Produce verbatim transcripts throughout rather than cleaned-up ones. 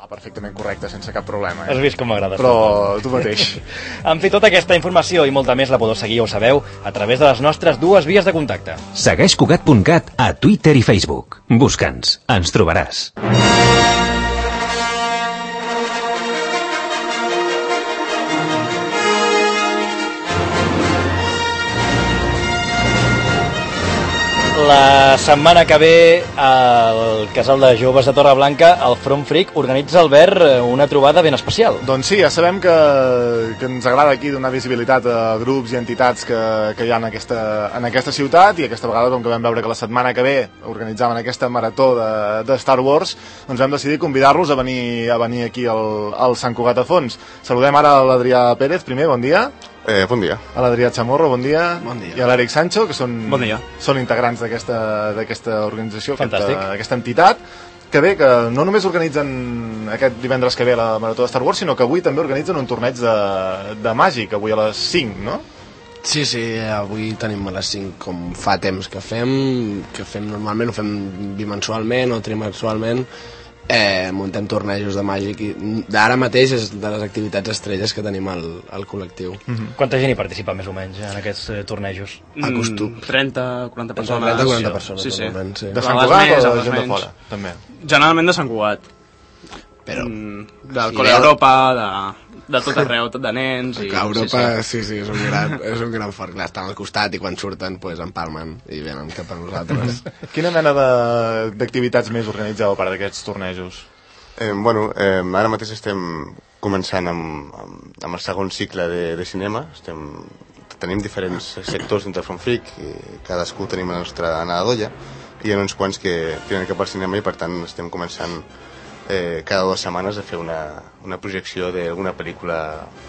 perfectament correcte, sense cap problema. Eh? Has vist com m'agrada. Però tu mateix. En fi, tota aquesta informació i molta més la podeu seguir, ja ho sabeu, a través de les nostres dues vies de contacte. Segueix Cugat punt cat a Twitter i Facebook. Busca'ns, ens trobaràs. La setmana que ve al Casal de Joves de Torreblanca el Front Freak organitza, Albert, una trobada ben especial. Doncs sí, ja sabem que, que ens agrada aquí donar visibilitat a grups i entitats que, que hi ha en aquesta, en aquesta ciutat, i aquesta vegada, com que vam veure que la setmana que ve organitzaven aquesta marató de, de Star Wars, doncs vam decidir convidar-los a venir, a venir aquí al, al Sant Cugat a Fons. Saludem ara l'Adrià Pérez, primer, bon dia. Eh, bon dia. A l'Adrià Chamorro, bon dia. Bon dia. I a l'Eric Sancho, que són, bon dia. són integrants d'aquesta organització, Fantàstic. aquesta, aquesta entitat, que bé, que no només organitzen aquest divendres que ve la Marató de Star Wars, sinó que avui també organitzen un torneig de, de màgic, avui a les cinc, no? Sí, sí, avui tenim a les cinc, com fa temps que fem, que fem normalment, ho fem bimensualment o trimensualment, eh, muntem tornejos de màgic, i d'ara mateix és de les activitats estrelles que tenim al, al col·lectiu. Mm-hmm. Quanta gent hi participa més o menys en aquests eh, tornejos? A costum. trenta quaranta persones. trenta quaranta persones, sí, sí. sí. De Sant Cugat o de gent de fora, també? Generalment de Sant Cugat. Però... Mm, del Col·le Europa, de, de tot arreu, tot de nens. I, a Europa, sí, sí, sí, sí, és un gran, és un gran fort. Clar, estan al costat i quan surten, pues, empalmen i venen cap a nosaltres. Quina mena d'activitats més organitzeu a part d'aquests tornejos? Eh, bueno, eh, ara mateix estem començant amb, amb, amb el segon cicle de, de cinema. Estem, tenim diferents sectors dintre Front Freak i cadascú tenim la nostra anadolla, i hi ha uns quants que tiren cap al cinema, i per tant estem començant eh, cada dues setmanes a fer una, una projecció d'alguna pel·lícula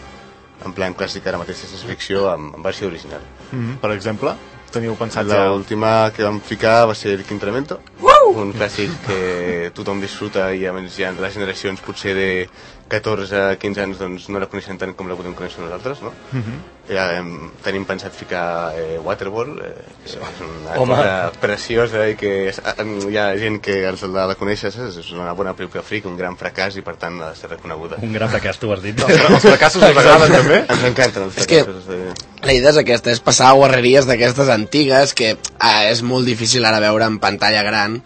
en plan clàssic, ara mateix és ficció, amb, amb versió original. Mm-hmm. Per exemple, teniu pensat ja... L'última que vam ficar va ser El Quintremento, uh! un clàssic que tothom disfruta, i a més ja les generacions potser de catorze a quinze anys doncs no la coneixen tant com la podem conèixer nosaltres, no? Mm-hmm. Ja hem, tenim pensat ficar eh, Waterworld, eh, que és una Home. cosa preciosa i que és, hi ha gent que els la, la coneixes, és una bona pel·lícula freak, un gran fracàs, i per tant ha de ser reconeguda. Un gran fracàs, tu has dit. Els, els fracassos us agraden també? Ens encanten els fracassos. És que la idea és aquesta, és passar guarreries d'aquestes antigues que eh, és molt difícil ara veure en pantalla gran,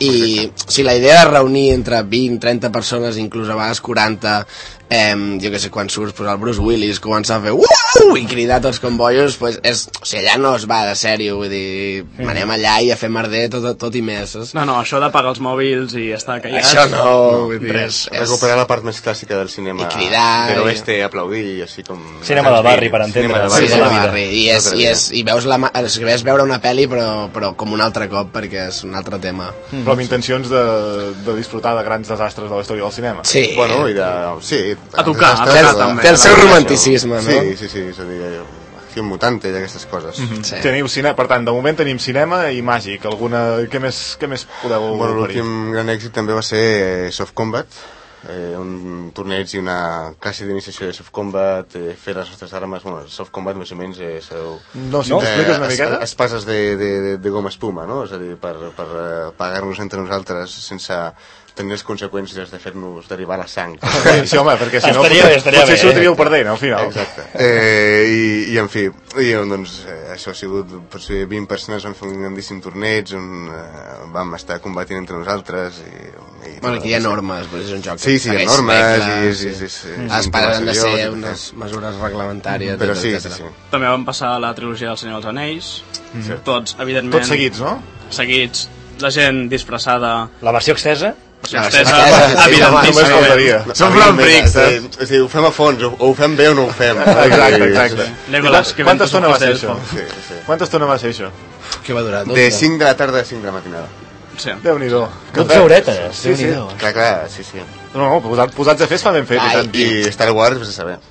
i o sigui, la idea de reunir entre vint a trenta persones, inclús a vegades quaranta, eh, jo que sé, quan surts pues, el Bruce Willis comença a fer uuuh i cridar tots com bollos, pues, és, o sigui, allà no es va de sèrio, vull dir, mm. anem allà i a fer merder tot, tot i més. És... No, no, això d'apagar els mòbils i estar callats... Això no, no vull dir, res. és... Recuperar la part més clàssica del cinema, i cridar, de l'oeste, i... aplaudir, i així com... Cinema del barri, per entendre. Sí, cinema del barri, i, és, i, és, i veus, la, és, veus veure una pel·li però, però com un altre cop, perquè és un altre tema. Mm. Però amb intencions de, de disfrutar de grans desastres de la història del cinema. Sí. Bueno, i de... Sí, a tocar, a tocar també. Té el seu romanticisme, no? Sí, sí, sí, és a dir, acció mutante i aquestes coses. Mm-hmm. Sí. Teniu cine... Per tant, de moment tenim cinema i màgic. Alguna... Què més, què més podeu bueno, oferir? L'últim gran èxit també va ser Soft Combat, eh, un torneig i una classe d'iniciació de Soft Combat, eh, fer les nostres armes. Bueno, Soft Combat més o menys eh, sabeu... No, si no, expliques una miqueta? Espases de, de, de, de goma espuma, no? És a dir, per, per uh, pagar-nos entre nosaltres sense tenir les conseqüències de fer-nos derivar la sang. Sí, sí, home, perquè si no estaria potser, bé, estaria potser bé, sortiríeu perdent al final. Exacte. Eh, i, I en fi, i, doncs, eh, això ha sigut potser vint persones, vam fer un grandíssim torneig on eh, vam estar combatint entre nosaltres. I, i bueno, aquí hi ha normes, però és un joc sí, sí, hi ha normes i, sí, sí, sí, es paren de ser unes mesures reglamentàries, però sí, sí, sí. També vam passar la trilogia del Senyor dels Anells, mm. tots, evidentment... Tots seguits, no? Seguits, la gent disfressada... La versió extesa? La versió extesa, evidentíssim. Som Front Freaks, eh? O sigui, ho fem a fons, o ho fem bé o no ho fem. Exacte, exacte. Legolas, que quanta estona va ser això? Sí, sí. Quanta estona va ser això? Què va durar? De cinc de la tarda a cinc de la matinada. Sí. Déu-n'hi-do. dotze horetes. Sí, sí. Clar, clar, sí, sí. No, no, posats, posats a fer es fa ben fet. Ai, I Star Wars, vés a saber.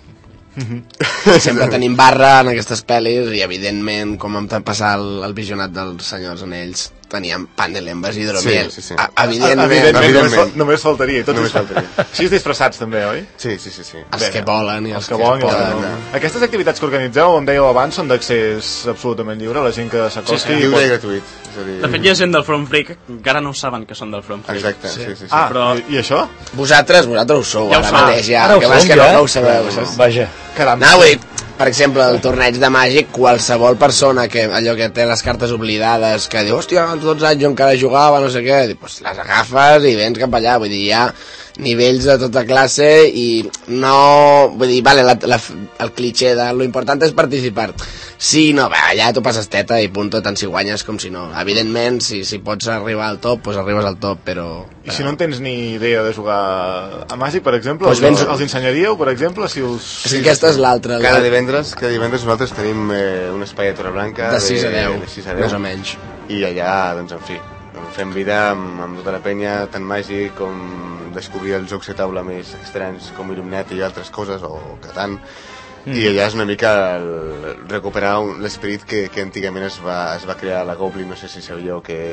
Sempre tenim barra en aquestes pel·lis i evidentment com vam passar el, el visionat dels Senyors Anells teníem pan de lembes i hidromiel. Sí, sí, sí. A, evidentment. Evidentment, Evidentment. només, només faltaria. Tots Només faltaria. Així disfressats també, oi? Sí, sí, sí, sí. Els que volen i Els els que que volen i els que poden. no. Aquestes activitats que organitzeu, com dèieu abans, són d'accés absolutament lliure, la gent que s'acosti... Sí, sí. i Lliure pot- i gratuït. És a dir... De fet, hi ha gent del Front Freak que encara no saben que són del Front Freak. Exacte, sí, sí, sí. Ah, Però- i, i això? Vosaltres, vosaltres ho sou, Ja ho ara som. mateix, ja. Ara ho que abans som, que no, ja? no ho sabeu, saps? Vaja. Caram. No, vull dir, per exemple, el torneig de Màgic, qualsevol persona que allò que té les cartes oblidades, que diu, hòstia, als dotze anys jo encara jugava, no sé què, pues les agafes i vens cap allà, vull dir, hi ha nivells de tota classe i no... Vull dir, vale, la, la, el cliché de lo important és participar. Sí, no, va, allà tu passes teta i punto, tant si guanyes com si no. Evidentment, si, si pots arribar al top, doncs arribes al top, però... I si no en tens ni idea de jugar a Màgic, per exemple, Pues els, vens- els ensenyaríeu, per exemple, si us... És que aquesta és l'altra. Cada la- divendres, cada divendres nosaltres tenim eh, un espai a Torreblanca De sis a deu, de sis a deu, més o menys. i allà, doncs, en fi, fem vida amb, amb tota la penya, tant màgic com descobrir els jocs de taula més estranys com Illuminati i altres coses, o Catan, mm. i allà és una mica el, recuperar un- l'esperit que, que antigament es va, es va crear a la Goblin. No sé si sabíeu que...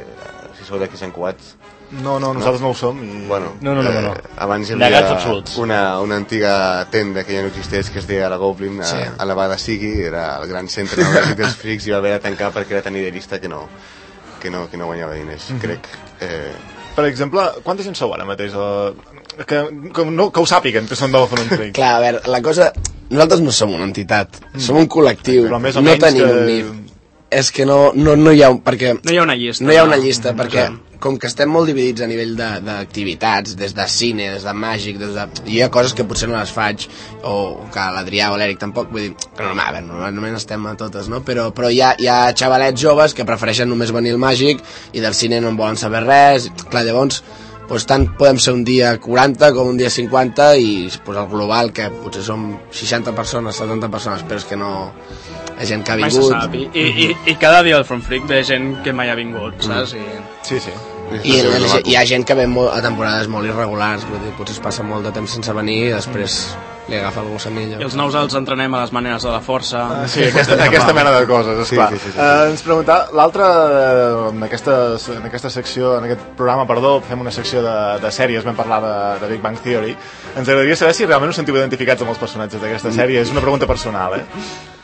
si sou d'aquí Sant Cugat. No, no, nosaltres no, no ho som. I... Bueno, No, no, no, no, no. Eh, abans hi Negats havia absoluts. una, una antiga tenda que ja no existeix, que es deia la Goblin, a, Sí. a la Bada Sigui, era el gran centre neuràlgic dels frics, i va haver de tancar perquè era tan idealista que no, que no, que no guanyava diners, Mhm. crec. Eh, Per exemple, quanta gent sou ara mateix? Eh, que, que, no, que ho sàpiguen, que són del Front Freak. Clar, a veure, la cosa... Nosaltres no som una entitat, som un col·lectiu. Però més o no menys tenim que- un N I F. És que no, no, no hi ha un... Perquè No hi ha una llista. no hi ha una llista, no. perquè com que estem molt dividits a nivell de- d'activitats, des de cine, des de màgic, des de... hi ha coses que potser no les faig, o que l'Adrià o l'Eric tampoc, vull dir, que normal, a veure, normalment estem a totes, no? Però, però hi, ha, hi ha xavalets joves que prefereixen només venir al màgic i del cine no en volen saber res, clar, llavors doncs tant podem ser un dia quaranta com un dia cinquanta i doncs, el global que potser som seixanta persones, setanta persones, però és que no... Hi ha gent que ha Mai se vingut... sap. I, i, i, I cada dia al Front Freak ve gent que mai ha vingut, saps? I... Sí, sí. I hi ha, hi ha gent que ve molt, a temporades molt irregulars, vull dir, potser es passa molt de temps sense venir i després li agafa el gossanillo. I els nous els entrenem a les maneres de la força. Ah, sí, aquesta, aquesta mena de coses, esclar. Sí, sí, sí, sí. Eh, ens preguntava, l'altra, eh, en, aquesta, en aquesta secció, en aquest programa, perdó, fem una secció de, de sèries, vam parlar de, de Big Bang Theory. Ens agradaria saber si realment us sentiu identificats amb els personatges d'aquesta sèrie. És una pregunta personal, eh?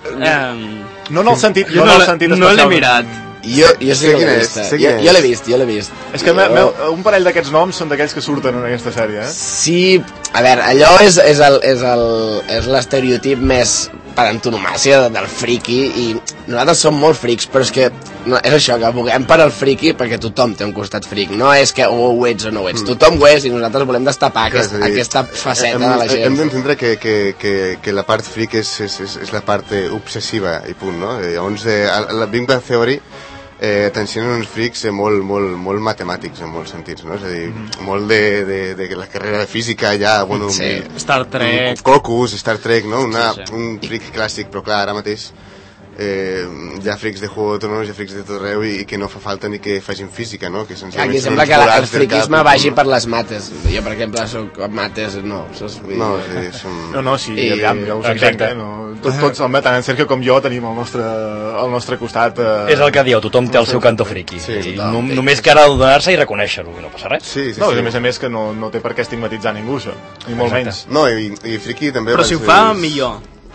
Eh, No en el sentit, jo no, no, en el l'he- sentit no l'he especialment. mirat. Jo, jo sí Sé que quin l'he és, vist, eh? sé jo, quin jo l'he és. vist, jo l'he vist. És que me, Jo- me, un parell d'aquests noms són d'aquells que surten en aquesta sèrie, eh? Sí, a veure, allò és, és, el, és, el, és l'estereotip més per antonomàcia del friki i nosaltres som molt frics, però és que no, és això, que aboguem per al friki perquè tothom té un costat fric, no és que oh, ho ets o no ho ets, tothom ho és i nosaltres volem destapar aquest, Clar, és a dir, aquesta faceta hem, de la Hem gent. d'entendre que, que, que, que la part freak és, és, és, és la part eh, obsessiva i punt, no? Eh, Llavors, eh, a la Big Bang Theory eh, tensionen uns freaks eh, molt, molt, molt matemàtics en molts sentits, no? És a dir, mm. molt de, de, de la carrera de física ja, bueno, Sí. un, Star Trek. un Cocus, Star Trek, no? Una, Sí, sí. Un freak clàssic, però clar, ara mateix eh, hi ha frics de Juego de Tronos, hi ha frics de tot arreu i, i que no fa falta ni que facin física, no? Que senzillament Aquí són sembla uns que la, el volars del friquisme cap i vagi punt. per les mates. Jo, per exemple, soc mates, no. Saps? Vull dir, No, sí, som... No, no, sí, I- aviam, ja us Exacte. entenc, eh? No, tots, tots, home, tant en Sergio com jo tenim al nostre, al nostre costat... Eh... És el que dieu, tothom té el seu canto friki. Sí, I tothom no, té. només que ara donar-se i reconèixer-ho, i no passa res. Sí, sí, No, sí. i a més a més que no, no té per què estigmatitzar ningú, això, ni molt Exacte. menys. No, i, i friki també... Però abans si ho de- fa, millor.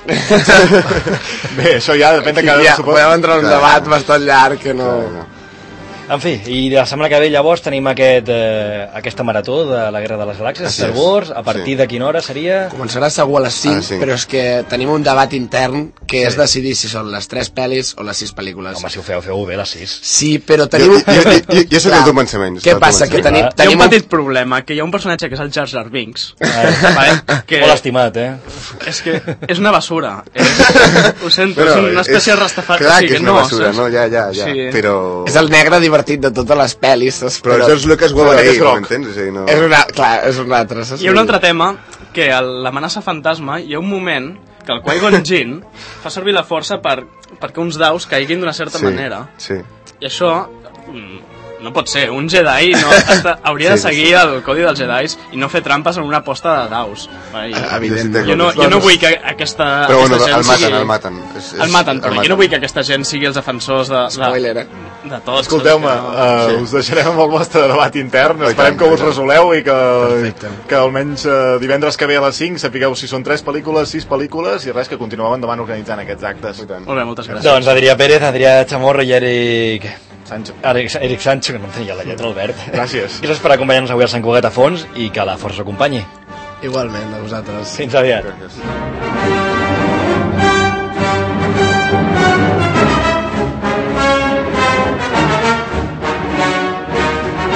Bé, això ja depèn de cada... ja, suposo- podem entrar en un Clar. debat bastant llarg que no... Clar, no. En fi, i la setmana que ve llavors tenim aquest, eh, aquesta marató de la Guerra de les Galàxies, Així Star és. Wars, a partir Sí. de quina hora seria? Començarà segur a les cinc, A les cinc. però és que tenim un debat intern que és decidir si són les tres pel·lis o les sis pel·lícules. Home, si ho feu, feu-ho bé, les sis. Sí, però Jo, tenim... jo, jo, jo, jo soc Clar. el teu pensament. Què passa? Que tenim, Clar. Hi ha tenim un petit problema, que hi ha un personatge que és el Jar Jar Binks. Vale? Que Molt estimat, eh? és que és una basura. És, ho sento, Però és una espècie de és- rastafari. Clar o sigui que és una no, basura, saps? no? Ja, ja, ja. Sí. Però... És el negre divertit de totes les pel·lis, saps? Però el George Lucas ho Però va és dir, groc. m'entens? És a dir, no... És una, clar, és un altre, saps? Hi ha un altre tema, que a l'amenaça fantasma hi ha un moment que el Qui-Gon Jinn fa servir la força per, perquè uns daus caiguin d'una certa sí, manera. Sí. I això mm, no pot ser. Un Jedi no, està, hauria de Sí, sí, seguir el codi dels Jedis i no fer trampes en una aposta de daus. Vale, i- Evidentment. jo, no, jo no vull que aquesta, Però bueno, aquesta gent el maten, sigui... el maten. És, és, El maten, però jo no vull que aquesta gent sigui els defensors de... de Spoiler, eh? De tots. Escolteu-me, no. uh, Sí. us deixarem amb el vostre debat intern, Oh, esperem tant, que oh, us tant. resoleu i que, Perfecte. que almenys uh, divendres que ve a les cinc sapigueu si són tres pel·lícules, sis pel·lícules i res, que continueu endavant organitzant aquests actes. I tant. Molt bé, moltes gràcies. Doncs Adrià Pérez, Adrià Chamorro i Eric... Sancho. Eric, Eric Sancho, que no em tenia la lletra, Albert. Gràcies. Gràcies per acompanyar-nos avui a Sant Cugat a fons i que la força acompanyi. Igualment, a vosaltres. Fins aviat. Gràcies.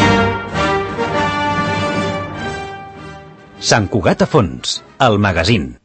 Sant Cugat a fons, el magazín.